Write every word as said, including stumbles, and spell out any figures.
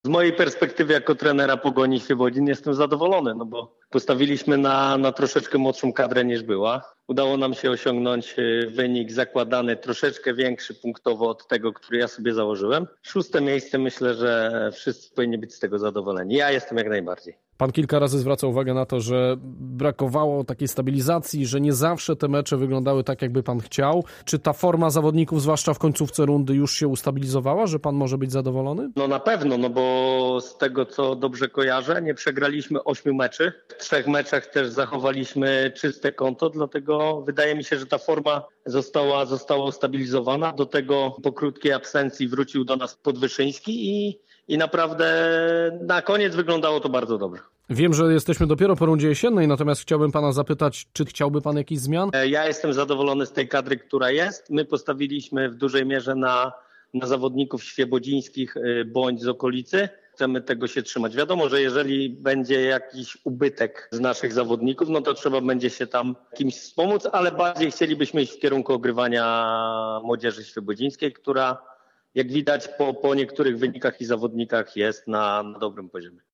mojej perspektywy jako trenera Pogoni Świebodzin jestem zadowolony, no bo postawiliśmy na, na troszeczkę młodszą kadrę niż była. Udało nam się osiągnąć wynik zakładany troszeczkę większy punktowo od tego, który ja sobie założyłem. Szóste miejsce, myślę, że wszyscy powinni być z tego zadowoleni. Ja jestem jak najbardziej. Pan kilka razy zwraca uwagę na to, że brakowało takiej stabilizacji, że nie zawsze te mecze wyglądały tak, jakby pan chciał. Czy ta forma zawodników, zwłaszcza w końcówce rundy, już się ustabilizowała, że pan może być zadowolony? No na pewno, no bo z tego, co dobrze kojarzę, nie przegraliśmy ośmiu meczy. W trzech meczach też zachowaliśmy czyste konto, dlatego wydaje mi się, że ta forma została, została ustabilizowana. Do tego po krótkiej absencji wrócił do nas Podwyszyński i I naprawdę na koniec wyglądało to bardzo dobrze. Wiem, że jesteśmy dopiero po rundzie jesiennej, natomiast chciałbym pana zapytać, czy chciałby pan jakichś zmian? Ja jestem zadowolony z tej kadry, która jest. My postawiliśmy w dużej mierze na, na zawodników świebodzińskich bądź z okolicy. Chcemy tego się trzymać. Wiadomo, że jeżeli będzie jakiś ubytek z naszych zawodników, no to trzeba będzie się tam kimś wspomóc, ale bardziej chcielibyśmy iść w kierunku ogrywania młodzieży świebodzińskiej, która jak widać po, po niektórych wynikach i zawodnikach jest na, na dobrym poziomie.